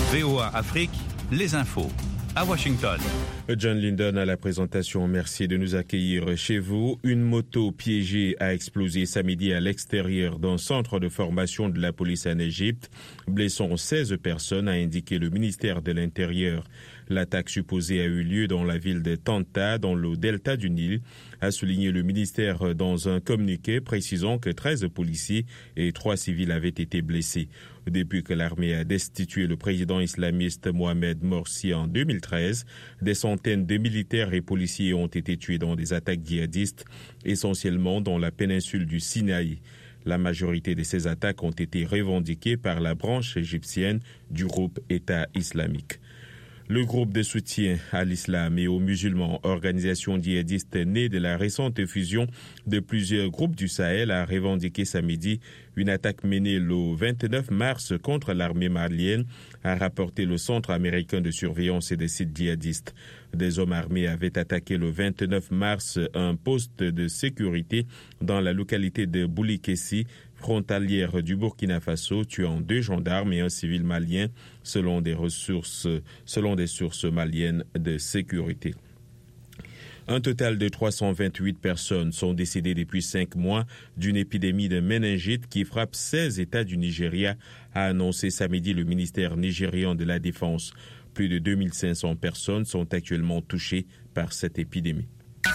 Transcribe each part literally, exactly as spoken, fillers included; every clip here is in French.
V O A Afrique, les infos. À Washington. John Linden à la présentation. Merci de nous accueillir chez vous. Une moto piégée a explosé samedi à l'extérieur d'un centre de formation de la police en Égypte, blessant seize personnes, a indiqué le ministère de l'Intérieur. L'attaque supposée a eu lieu dans la ville de Tanta, dans le delta du Nil, a souligné le ministère dans un communiqué précisant que treize policiers et trois civils avaient été blessés. Depuis que l'armée a destitué le président islamiste Mohamed Morsi en deux mille treize, des centaines de militaires et policiers ont été tués dans des attaques djihadistes, essentiellement dans la péninsule du Sinaï. La majorité de ces attaques ont été revendiquées par la branche égyptienne du groupe État islamique. Le groupe de soutien à l'islam et aux musulmans, organisation djihadiste née de la récente fusion de plusieurs groupes du Sahel, a revendiqué samedi une attaque menée le vingt-neuf mars contre l'armée malienne, a rapporté le Centre américain de surveillance et des sites djihadistes. Des hommes armés avaient attaqué le vingt-neuf mars un poste de sécurité dans la localité de Boulikessi, frontalière du Burkina Faso, tuant deux gendarmes et un civil malien, selon des ressources, selon des sources maliennes de sécurité. Un total de trois cent vingt-huit personnes sont décédées depuis cinq mois d'une épidémie de méningite qui frappe seize États du Nigeria, a annoncé samedi le ministère nigérian de la Défense. Plus de deux mille cinq cents personnes sont actuellement touchées par cette épidémie.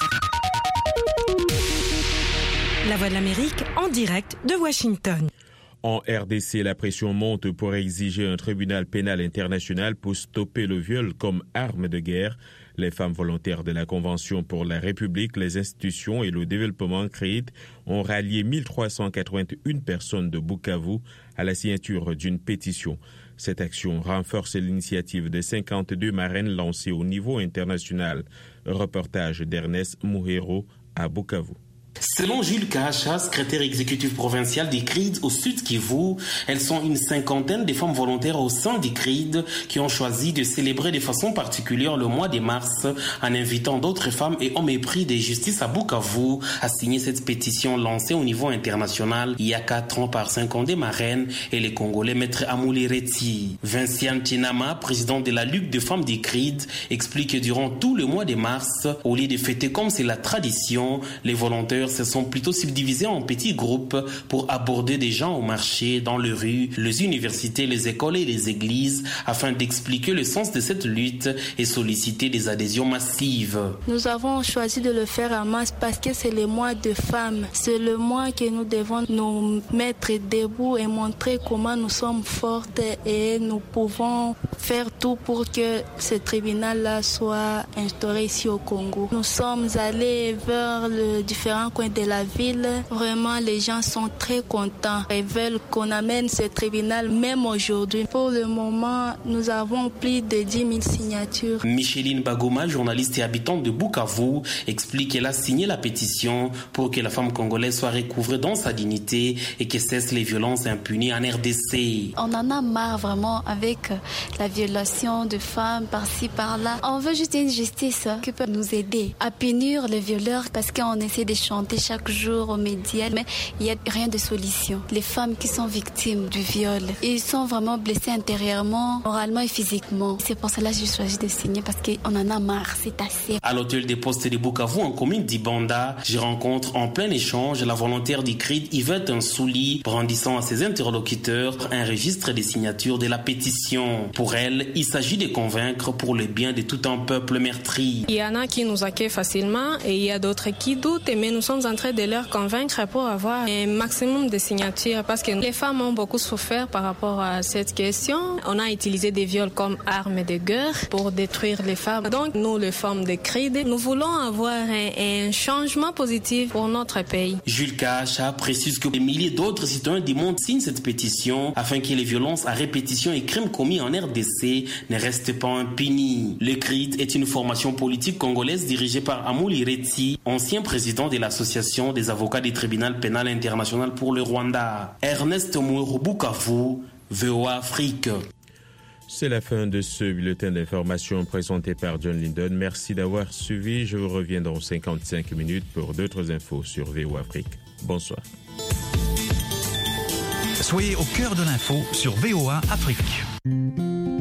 La Voix de l'Amérique en direct de Washington. En R D C, la pression monte pour exiger un tribunal pénal international pour stopper le viol comme arme de guerre. Les femmes volontaires de la Convention pour la République, les institutions et le développement C R I D ont rallié mille trois cent quatre-vingt-une personnes de Bukavu à la signature d'une pétition. Cette action renforce l'initiative de cinquante-deux marraines lancée au niveau international. Reportage d'Ernest Mouhero à Bukavu. Selon Jules Kacha, secrétaire exécutif provincial des C R I D au Sud Kivu, elles sont une cinquantaine de femmes volontaires au sein des C R I D qui ont choisi de célébrer de façon particulière le mois de mars en invitant d'autres femmes et hommes épris de justice à Bukavu à signer cette pétition lancée au niveau international il y a quatre ans par cinquante marraines et les Congolais Maître Amouli Reti. Vinciane Tinama, président de la Ligue des femmes des C R I D, explique que durant tout le mois de mars, au lieu de fêter comme c'est la tradition, les volontaires se sont plutôt subdivisés en petits groupes pour aborder des gens au marché, dans les rues, les universités, les écoles et les églises afin d'expliquer le sens de cette lutte et solliciter des adhésions massives. Nous avons choisi de le faire en masse parce que c'est le mois de femmes. C'est le mois que nous devons nous mettre debout et montrer comment nous sommes fortes et nous pouvons faire tout pour que ce tribunal-là soit instauré ici au Congo. Nous sommes allés vers les différents coins de la ville. Vraiment, les gens sont très contents et veulent qu'on amène ce tribunal même aujourd'hui. Pour le moment, nous avons plus de dix mille signatures. Micheline Bagoma, journaliste et habitante de Bukavu, explique qu'elle a signé la pétition pour que la femme congolaise soit recouvrée dans sa dignité et que cessent les violences impunies en R D C. On en a marre vraiment avec la violation de femmes par-ci par-là. On veut juste une justice qui peut nous aider à punir les violeurs parce qu'on essaie de chanter chaque jour aux médias, mais il n'y a rien de solution. Les femmes qui sont victimes du viol, ils sont vraiment blessés intérieurement, moralement et physiquement. C'est pour cela que j'ai choisi de signer parce qu'on en a marre, c'est assez. À l'hôtel des postes de Bukavu, en commune d'Ibanda, je rencontre en plein échange la volontaire du C R I D, Yvette Nsouli, brandissant à ses interlocuteurs un registre des signatures de la pétition. Pour elle, il s'agit de convaincre pour le bien de tout un peuple meurtri. Il y en a qui nous accueillent facilement et il y a d'autres qui doutent, mais nous sommes en train de leur convaincre pour avoir un maximum de signatures parce que les femmes ont beaucoup souffert par rapport à cette question. On a utilisé des viols comme armes de guerre pour détruire les femmes. Donc nous, les femmes de C R I D, nous voulons avoir un, un changement positif pour notre pays. Jules Kacha précise que des milliers d'autres citoyens du monde signent cette pétition afin que les violences à répétition et crimes commis en R D C ne restent pas impunis. Le C R I D est une formation politique congolaise dirigée par Amouli Reti, ancien président de l'association des avocats du tribunal pénal international pour le Rwanda. Ernest Mouhero, Bukavu, V O A Afrique. C'est la fin de ce bulletin d'information présenté par John Linden. Merci d'avoir suivi. Je vous reviens dans cinquante-cinq minutes pour d'autres infos sur V O A Afrique. Bonsoir. Soyez au cœur de l'info sur V O A Afrique.